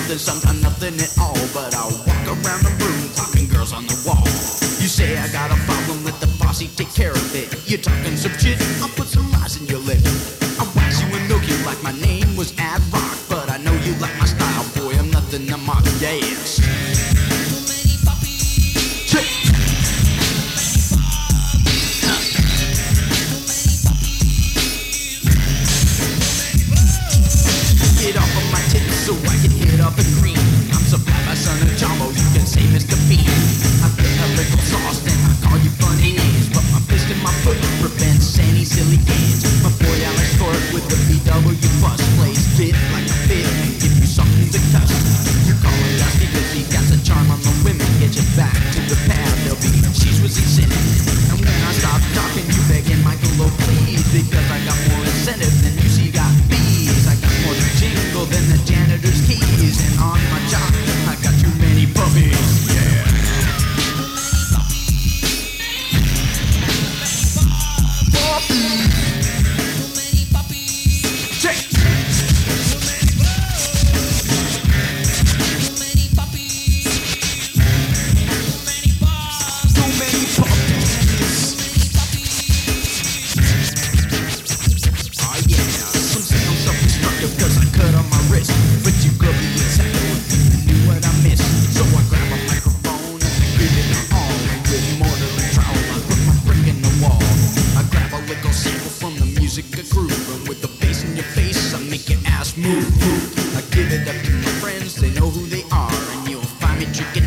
something, sometimes nothing at all. But I'll walk around the room talking girls on the wall. You say I got a problem, let the posse take care of it. You're talking some shit, I'll put some lies in your lip. I'll wax you and milk you like my name was Ad Rock. But I know you like my style, boy, I'm nothing to mock. Yes. Get off of my tits so I can hit up and green. I'm supplied by Son of Jumbo, you can say Mr. Bean. I put a little sauce and I call you funnies, but my fist in my foot prevents any silly games. My boy Alex Ford with the VW bus plays fit like a fit and give you something to cuss. You call him Dusty because he got the charm on the women. Get you back to the path, they'll be she's was he sinning. And when I stop talking, you begging Michael, oh please, because I got more incentive than you see got bees. I got more jingle than the janitor's keys, and on my job I got too many puppies. Yeah. Cause I cut on my wrist, but you could be exactly what you knew what I missed. So I grab a microphone and I give it all. And with mortar and trowel, I put my brick in the wall. I grab a little sample from the music of groove, and with the bass in your face, I make your ass move. I give it up to my friends, they know who they are, and you'll find me drinking